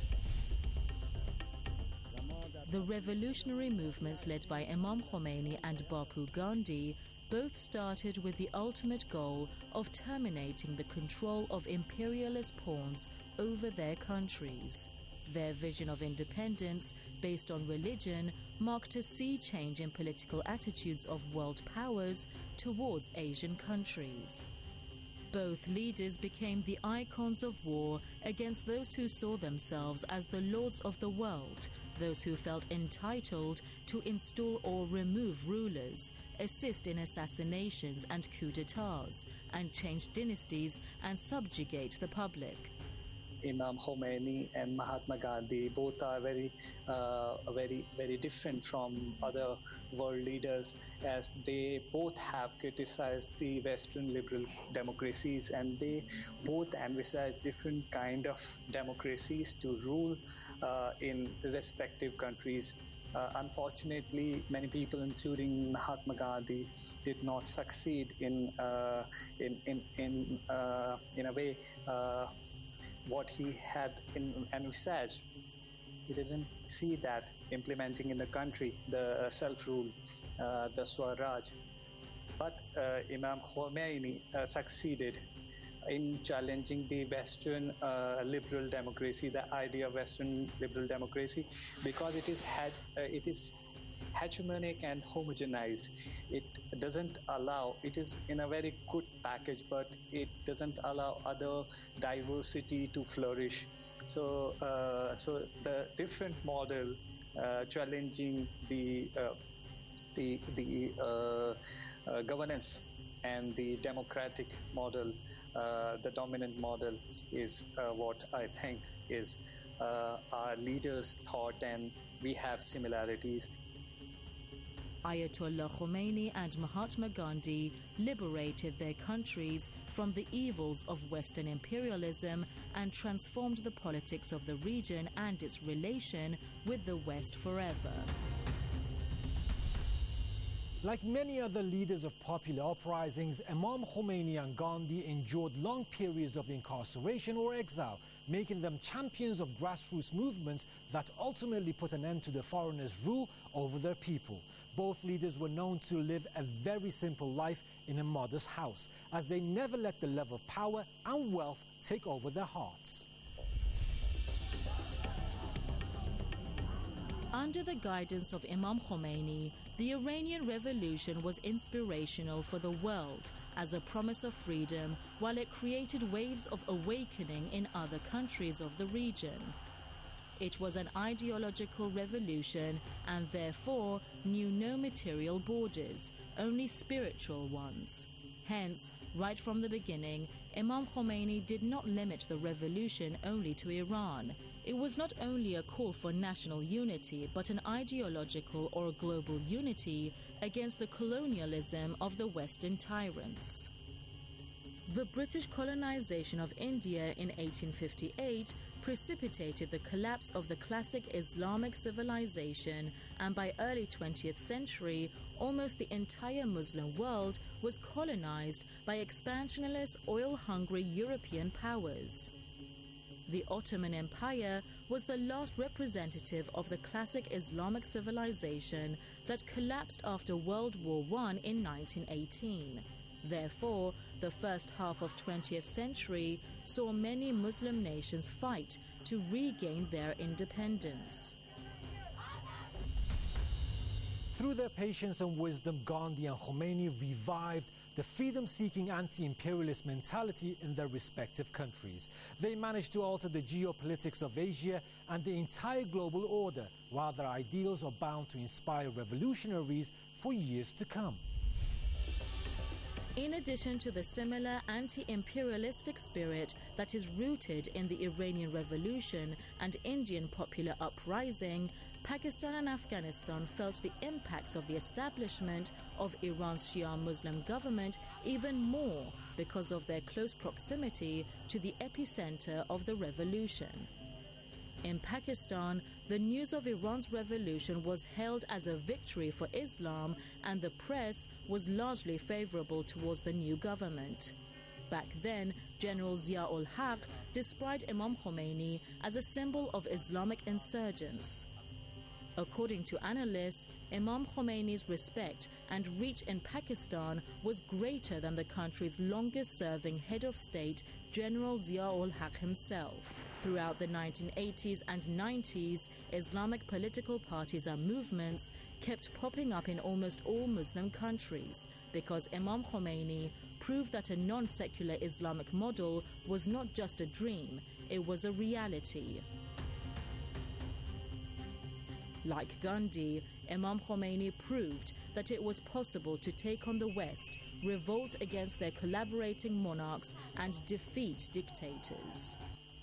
The revolutionary movements led by Imam Khomeini and Bapu Gandhi both started with the ultimate goal of terminating the control of imperialist pawns over their countries. Their vision of independence, based on religion, marked a sea change in political attitudes of world powers towards Asian countries. Both leaders became the icons of war against those who saw themselves as the lords of the world, those who felt entitled to install or remove rulers, assist in assassinations and coups d'etats, and change dynasties and subjugate the public. Imam Khomeini and Mahatma Gandhi both are very, uh, very, very different from other world leaders, as they both have criticized the Western liberal democracies, and they both envisage different kind of democracies to rule uh, in respective countries. Uh, unfortunately, many people, including Mahatma Gandhi, did not succeed in uh, in in in, uh, in a way uh, what he had in envisaged. He didn't see that implementing in the country, the self-rule, uh, the Swaraj. But uh, Imam Khomeini uh, succeeded in challenging the Western uh, liberal democracy, the idea of Western liberal democracy, because it is had uh, it is hegemonic and homogenized. It doesn't allow, it is in a very good package, but it doesn't allow other diversity to flourish. So, uh, so the different model uh, challenging the uh, the the uh, uh, governance and the democratic model, uh, the dominant model, is uh, what I think is uh, our leaders' thought, and we have similarities. Ayatollah Khomeini and Mahatma Gandhi liberated their countries from the evils of Western imperialism and transformed the politics of the region and its relation with the West forever. Like many other leaders of popular uprisings, Imam Khomeini and Gandhi endured long periods of incarceration or exile, making them champions of grassroots movements that ultimately put an end to the foreigners' rule over their people. Both leaders were known to live a very simple life in a modest house, as they never let the love of power and wealth take over their hearts. Under the guidance of Imam Khomeini, the Iranian Revolution was inspirational for the world as a promise of freedom, while it created waves of awakening in other countries of the region. It was an ideological revolution and therefore knew no material borders, only spiritual ones. Hence, right from the beginning, Imam Khomeini did not limit the revolution only to Iran. It was not only a call for national unity, but an ideological or global unity against the colonialism of the Western tyrants. The British colonization of India in eighteen fifty-eight precipitated the collapse of the classic Islamic civilization, and by early twentieth century, almost the entire Muslim world was colonized by expansionist, oil-hungry European powers. The Ottoman Empire was the last representative of the classic Islamic civilization that collapsed after World War One in nineteen eighteen. Therefore, the first half of twentieth century saw many Muslim nations fight to regain their independence. Through their patience and wisdom, Gandhi and Khomeini revived the freedom-seeking anti-imperialist mentality in their respective countries. They managed to alter the geopolitics of Asia and the entire global order, while their ideals are bound to inspire revolutionaries for years to come. In addition to the similar anti-imperialistic spirit that is rooted in the Iranian Revolution and Indian popular uprising, Pakistan and Afghanistan felt the impacts of the establishment of Iran's Shia Muslim government even more because of their close proximity to the epicenter of the revolution. In Pakistan, the news of Iran's revolution was hailed as a victory for Islam, and the press was largely favorable towards the new government. Back then, General Zia-ul-Haq described Imam Khomeini as a symbol of Islamic insurgents. According to analysts, Imam Khomeini's respect and reach in Pakistan was greater than the country's longest-serving head of state, General Zia-ul-Haq himself. Throughout the nineteen eighties and nineties, Islamic political parties and movements kept popping up in almost all Muslim countries because Imam Khomeini proved that a non-secular Islamic model was not just a dream, it was a reality. Like Gandhi, Imam Khomeini proved that it was possible to take on the West, revolt against their collaborating monarchs, and defeat dictators.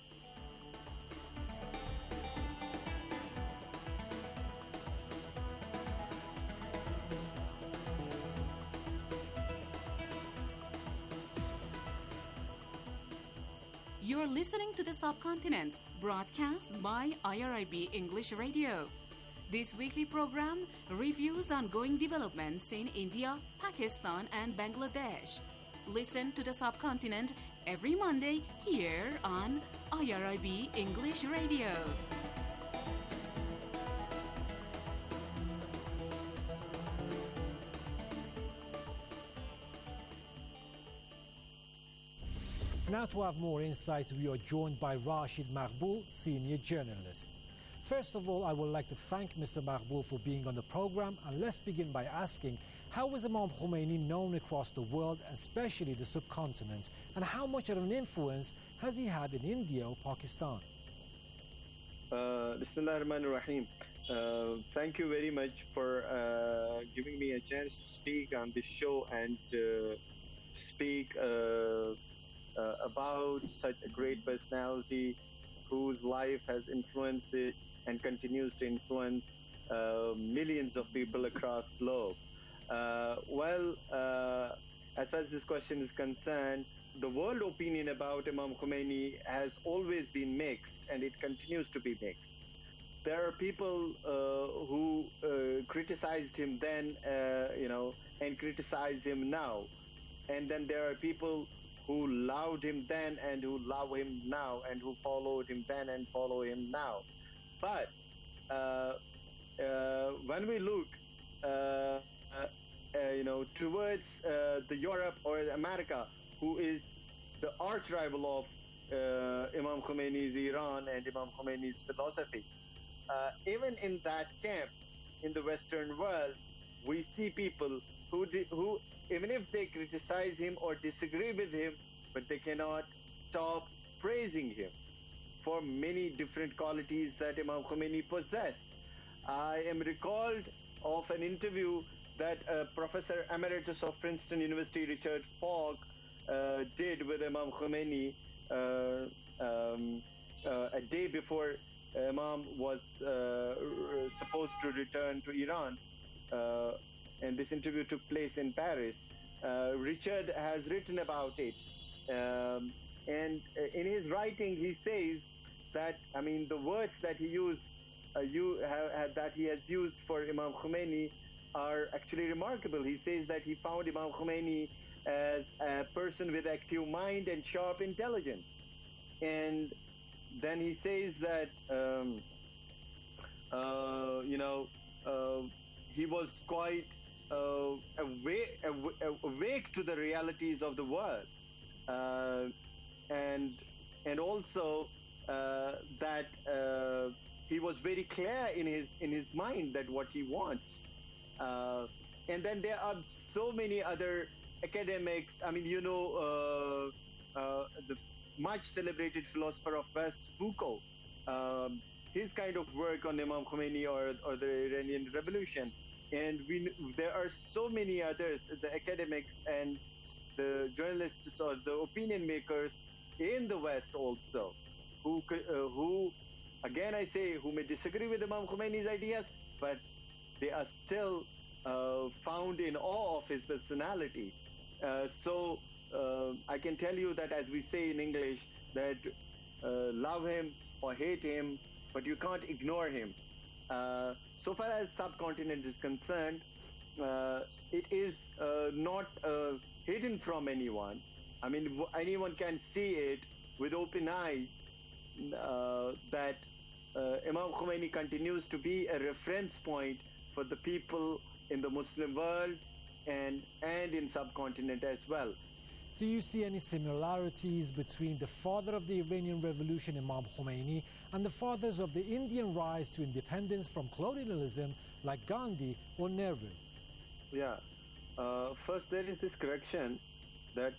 You're listening to The Subcontinent, broadcast by I R I B English Radio. This weekly program reviews ongoing developments in India, Pakistan, and Bangladesh. Listen to The Subcontinent every Monday here on I R I B English Radio. Now to have more insight, we are joined by Rashid Maqbool, senior journalist. First of all, I would like to thank Mister Maqbool for being on the program, and let's begin by asking, how was Imam Khomeini known across the world, especially the subcontinent, and how much of an influence has he had in India or Pakistan? Uh, Bismillah ar-Rahman ar-Rahim. uh, thank you very much for uh, giving me a chance to speak on this show and uh, speak uh, uh, about such a great personality whose life has influenced it and continues to influence uh, millions of people across the globe. Uh, well, uh, as far as this question is concerned, the world opinion about Imam Khomeini has always been mixed, and it continues to be mixed. There are people uh, who uh, criticized him then, uh, you know, and criticize him now. And then there are people who loved him then and who love him now, and who followed him then and follow him now. But uh, uh, when we look, uh, uh, uh, you know, towards uh, the Europe or America, who is the arch rival of uh, Imam Khomeini's Iran and Imam Khomeini's philosophy, uh, even in that camp, in the Western world, we see people who, di- who, even if they criticize him or disagree with him, but they cannot stop praising him for many different qualities that Imam Khomeini possessed. I am recalled of an interview that uh, Professor Emeritus of Princeton University, Richard Falk, uh, did with Imam Khomeini uh, um, uh, a day before Imam was uh, supposed to return to Iran. Uh, and this interview took place in Paris. Uh, Richard has written about it. Um, and in his writing, he says that, I mean, the words that he used, uh, you have, that he has used for Imam Khomeini are actually remarkable. He says that he found Imam Khomeini as a person with active mind and sharp intelligence. And then he says that, um, uh, you know, uh, he was quite uh, awake, awake to the realities of the world. Uh, and and also uh, that uh, he was very clear in his in his mind that what he wants. Uh, and then there are so many other academics. I mean, you know, uh, uh, the much celebrated philosopher of West, Foucault, um, his kind of work on Imam Khomeini or, or the Iranian Revolution. And we, there are so many others, the academics and the journalists or the opinion makers in the West also, who, uh, who, again I say, who may disagree with Imam Khomeini's ideas, but they are still uh, found in awe of his personality. Uh, so uh, I can tell you that, as we say in English, that uh, love him or hate him, but you can't ignore him. Uh, so far as subcontinent is concerned, uh, it is uh, not uh, hidden from anyone. I mean, w- anyone can see it with open eyes uh, that uh, Imam Khomeini continues to be a reference point for the people in the Muslim world and and in subcontinent as well. Do you see any similarities between the father of the Iranian Revolution, Imam Khomeini, and the fathers of the Indian rise to independence from colonialism like Gandhi or Nehru? Yeah. Uh, first, there is this correction that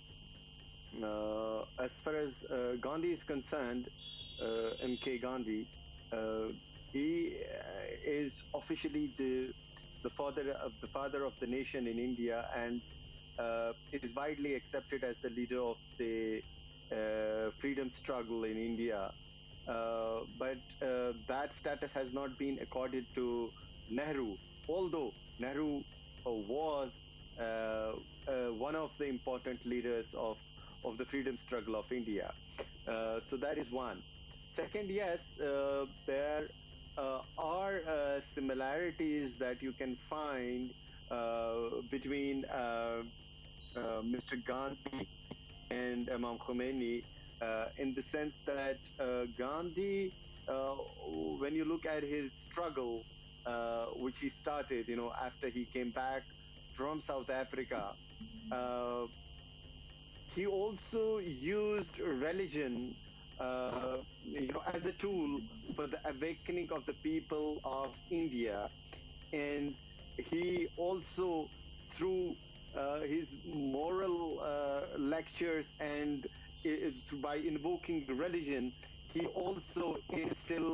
uh, as far as uh, Gandhi is concerned, uh, M K Gandhi, uh, he is officially the the father of the father of the nation in India, and uh, it is widely accepted as the leader of the uh, freedom struggle in India. Uh, but uh, that status has not been accorded to Nehru, although Nehru uh, was uh, uh, one of the important leaders of, of the freedom struggle of India. Uh, so that is one. Second, yes, uh, there uh, are uh, similarities that you can find uh, between uh, uh, Mister Gandhi and Imam Khomeini, uh, in the sense that uh, Gandhi, uh, when you look at his struggle, uh, which he started, you know, after he came back from South Africa, uh, he also used religion Uh, you know, as a tool for the awakening of the people of India. And he also, through uh, his moral uh, lectures and uh, by invoking religion, he also instilled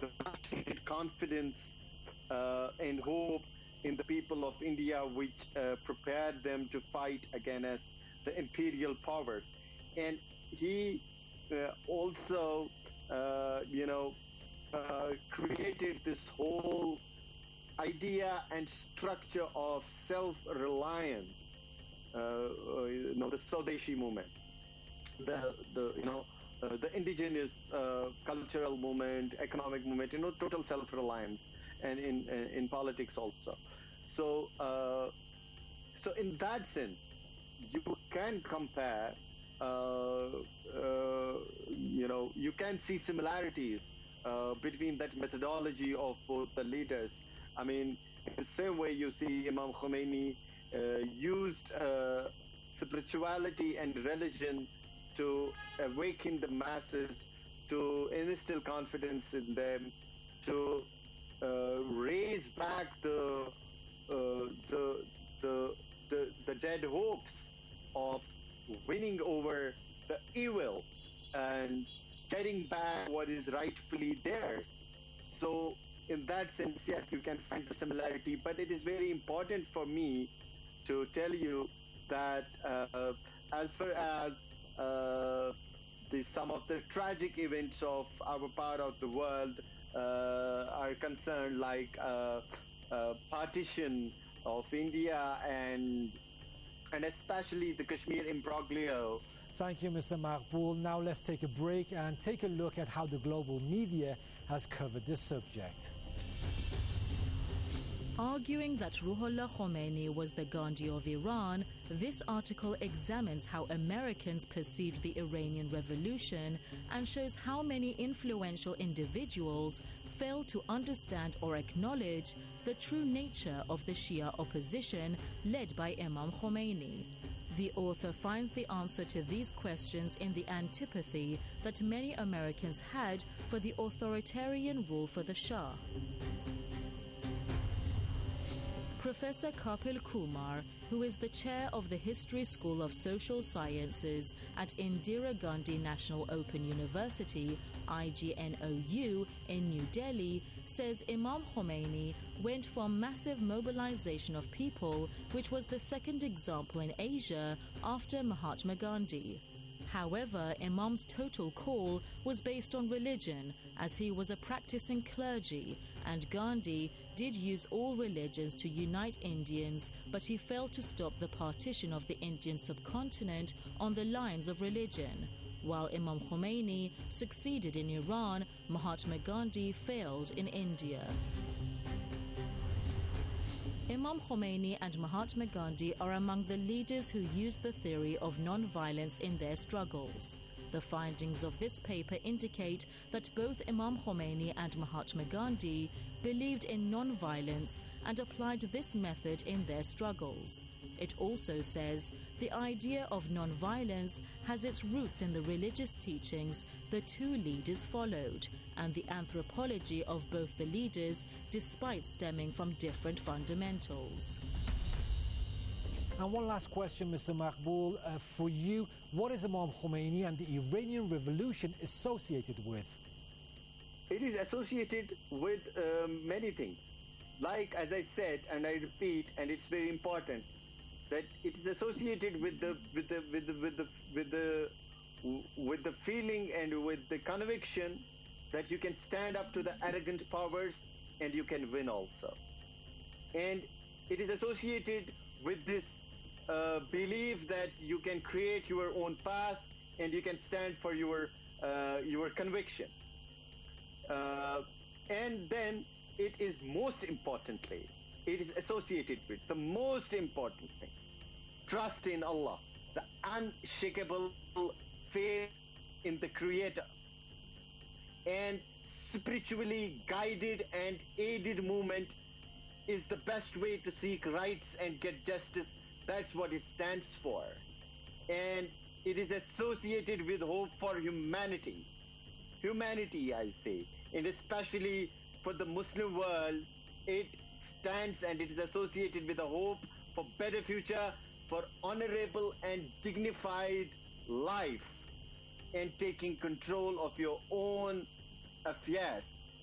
the confidence uh, and hope in the people of India, which uh, prepared them to fight against the imperial powers. And he uh, also, uh, you know, uh, created this whole idea and structure of self-reliance, uh, uh, you know, the Swadeshi movement, the, the you know, uh, the indigenous uh, cultural movement, economic movement, you know, total self-reliance, and in uh, in politics also. So, uh, so in that sense, you can compare, uh, uh, you know, you can see similarities uh, between that methodology of both the leaders. I mean, in the same way you see Imam Khomeini uh, used uh, spirituality and religion to awaken the masses, to instill confidence in them, to uh, raise back the, uh, the, the, the, the dead hopes of winning over the evil and getting back what is rightfully theirs. So in that sense, yes, you can find the similarity, but it is very important for me to tell you that uh, as far as uh, the, some of the tragic events of our part of the world uh, are concerned, like uh, uh, partition of India and and especially the Kashmir imbroglio. Thank you, Mister Maqbool. Now let's take a break and take a look at how the global media has covered this subject. Arguing that Ruhollah Khomeini was the Gandhi of Iran, this article examines how Americans perceived the Iranian Revolution and shows how many influential individuals failed to understand or acknowledge the true nature of the Shia opposition led by Imam Khomeini. The author finds the answer to these questions in the antipathy that many Americans had for the authoritarian rule for the Shah. Professor Kapil Kumar, who is the chair of the History School of Social Sciences at Indira Gandhi National Open University, I G N O U, in New Delhi, says Imam Khomeini went for massive mobilization of people, which was the second example in Asia after Mahatma Gandhi. However, Imam's total call was based on religion, as he was a practicing clergy, and Gandhi did use all religions to unite Indians, but he failed to stop the partition of the Indian subcontinent on the lines of religion. While Imam Khomeini succeeded in Iran, Mahatma Gandhi failed in India. Imam Khomeini and Mahatma Gandhi are among the leaders who used the theory of non-violence in their struggles. The findings of this paper indicate that both Imam Khomeini and Mahatma Gandhi believed in non-violence and applied this method in their struggles. It also says the idea of non-violence has its roots in the religious teachings the two leaders followed and the anthropology of both the leaders, despite stemming from different fundamentals. And one last question, Mister Maqbool, uh, for you. What is Imam Khomeini and the Iranian Revolution associated with? It is associated with um, many things. Like, as I said, and I repeat, and it's very important, that it is associated with the with the with the with the with the with the feeling and with the conviction that you can stand up to the arrogant powers and you can win also. And it is associated with this uh, belief that you can create your own path and you can stand for your uh, your conviction. Uh, and then it is most importantly, it is associated with the most important thing, trust in Allah, the unshakable faith in the Creator, and spiritually guided and aided movement is the best way to seek rights and get justice. That's what it stands for. And it is associated with hope for humanity. Humanity, I say, and especially for the Muslim world, it stands and it is associated with a hope for better future, for honorable and dignified life, and taking control of your own affairs.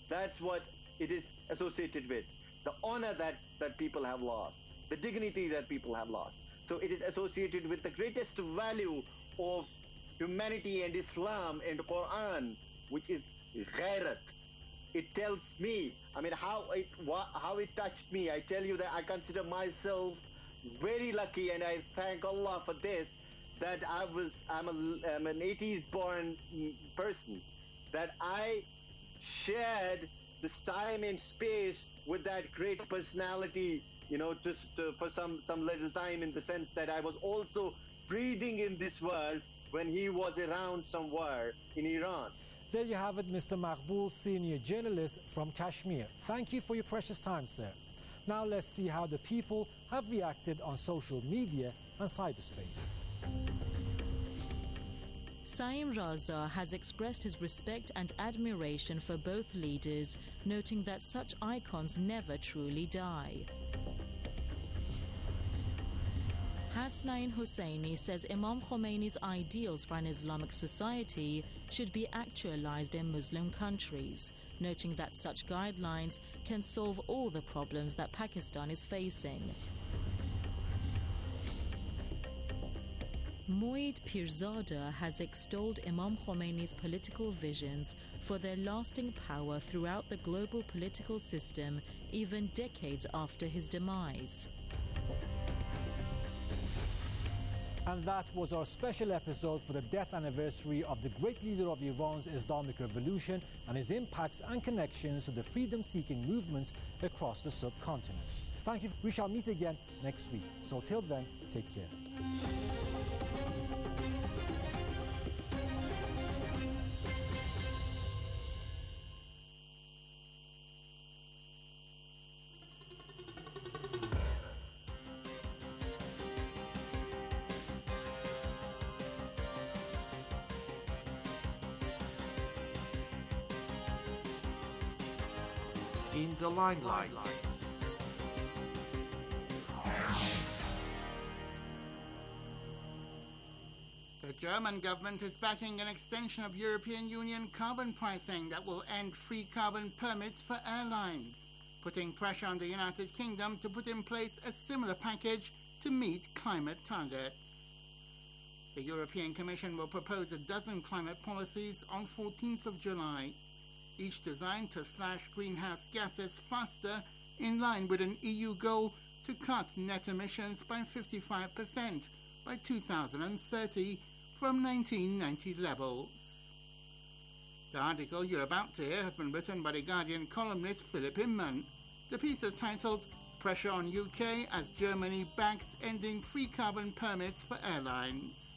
That's what it is associated with. The honor that, that people have lost, the dignity that people have lost. So it is associated with the greatest value of humanity and Islam and Quran, which is ghairat. It tells me, I mean, how it how it touched me. I tell you that I consider myself very lucky, and I thank Allah for this, that I was I'm a I'm an eighties born person, that I shared this time and space with that great personality, you know, just uh, for some some little time, in the sense that I was also breathing in this world when he was around somewhere in Iran. There you have it, Mister Maqbool, senior journalist from Kashmir. Thank you for your precious time, sir. Now let's see how the people have reacted on social media and cyberspace. Saim Raza has expressed his respect and admiration for both leaders, noting that such icons never truly die. Hasnain Hosseini says Imam Khomeini's ideals for an Islamic society should be actualized in Muslim countries, noting that such guidelines can solve all the problems that Pakistan is facing. Moeed Pirzada has extolled Imam Khomeini's political visions for their lasting power throughout the global political system, even decades after his demise. And that was our special episode for the death anniversary of the great leader of Iran's Islamic Revolution and his impacts and connections to the freedom-seeking movements across the subcontinent. Thank you. We shall meet again next week. So till then, take care. In the limelight. The German government is backing an extension of European Union carbon pricing that will end free carbon permits for airlines, putting pressure on the United Kingdom to put in place a similar package to meet climate targets. The European Commission will propose a dozen climate policies on fourteenth of July. Each designed to slash greenhouse gases faster, in line with an E U goal to cut net emissions by fifty-five percent by two thousand thirty from nineteen ninety levels. The article you're about to hear has been written by The Guardian columnist Philip Inman. The piece is titled "Pressure on U K as Germany Backs Ending Free Carbon Permits for Airlines."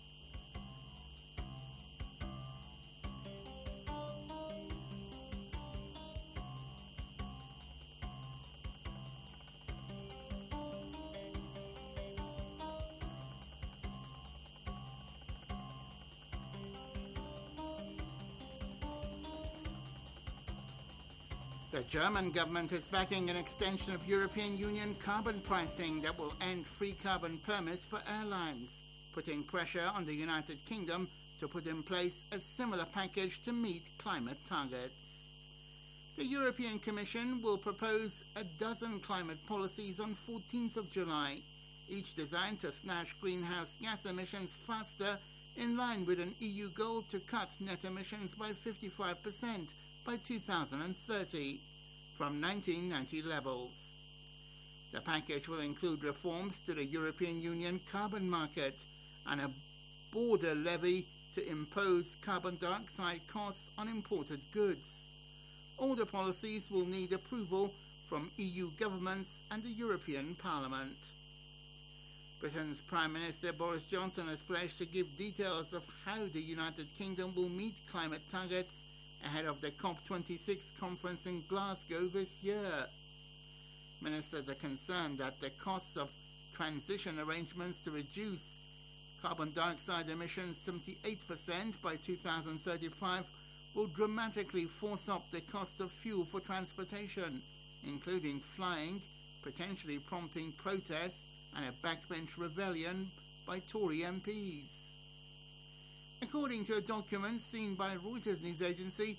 The German government is backing an extension of European Union carbon pricing that will end free carbon permits for airlines, putting pressure on the United Kingdom to put in place a similar package to meet climate targets. The European Commission will propose a dozen climate policies on fourteenth of July, each designed to slash greenhouse gas emissions faster, in line with an E U goal to cut net emissions by fifty-five percent by two thousand thirty, from nineteen ninety levels. The package will include reforms to the European Union carbon market and a border levy to impose carbon dioxide costs on imported goods. All the policies will need approval from E U governments and the European Parliament. Britain's Prime Minister Boris Johnson has pledged to give details of how the United Kingdom will meet climate targets ahead of the COP twenty-six conference in Glasgow this year. Ministers are concerned that the costs of transition arrangements to reduce carbon dioxide emissions seventy-eight percent by two thousand thirty-five will dramatically force up the cost of fuel for transportation, including flying, potentially prompting protests and a backbench rebellion by Tory M Ps. According to a document seen by Reuters news agency,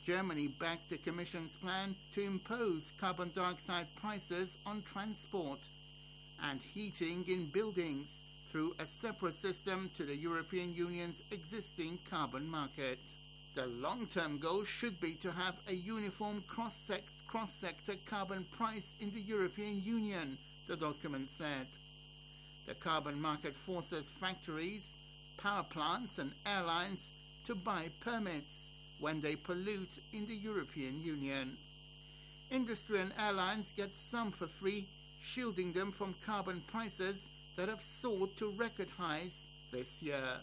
Germany backed the Commission's plan to impose carbon dioxide prices on transport and heating in buildings through a separate system to the European Union's existing carbon market. The long-term goal should be to have a uniform cross-sect- cross-sector carbon price in the European Union, the document said. The carbon market forces factories, power plants and airlines to buy permits when they pollute in the European Union. Industry and airlines get some for free, shielding them from carbon prices that have soared to record highs this year.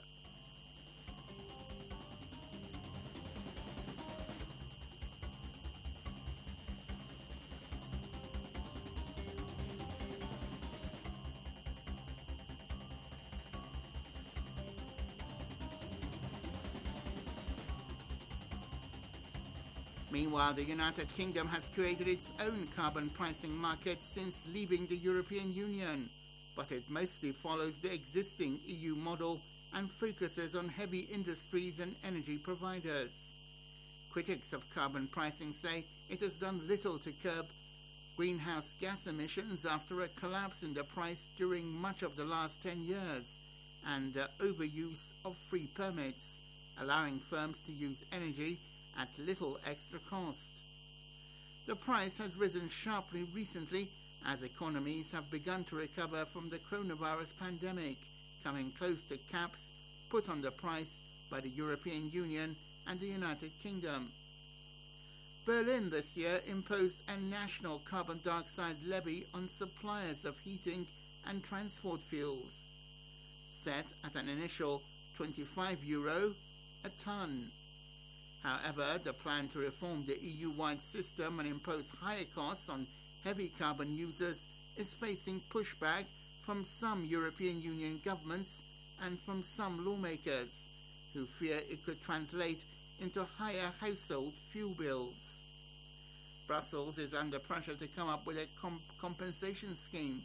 Meanwhile, the United Kingdom has created its own carbon pricing market since leaving the European Union, but it mostly follows the existing E U model and focuses on heavy industries and energy providers. Critics of carbon pricing say it has done little to curb greenhouse gas emissions after a collapse in the price during much of the last ten years and uh, overuse of free permits, allowing firms to use energy at little extra cost. The price has risen sharply recently as economies have begun to recover from the coronavirus pandemic, coming close to caps put on the price by the European Union and the United Kingdom. Berlin this year imposed a national carbon dioxide levy on suppliers of heating and transport fuels, set at an initial twenty-five euro a tonne. However, the plan to reform the E U-wide system and impose higher costs on heavy carbon users is facing pushback from some European Union governments and from some lawmakers, who fear it could translate into higher household fuel bills. Brussels is under pressure to come up with a comp- compensation scheme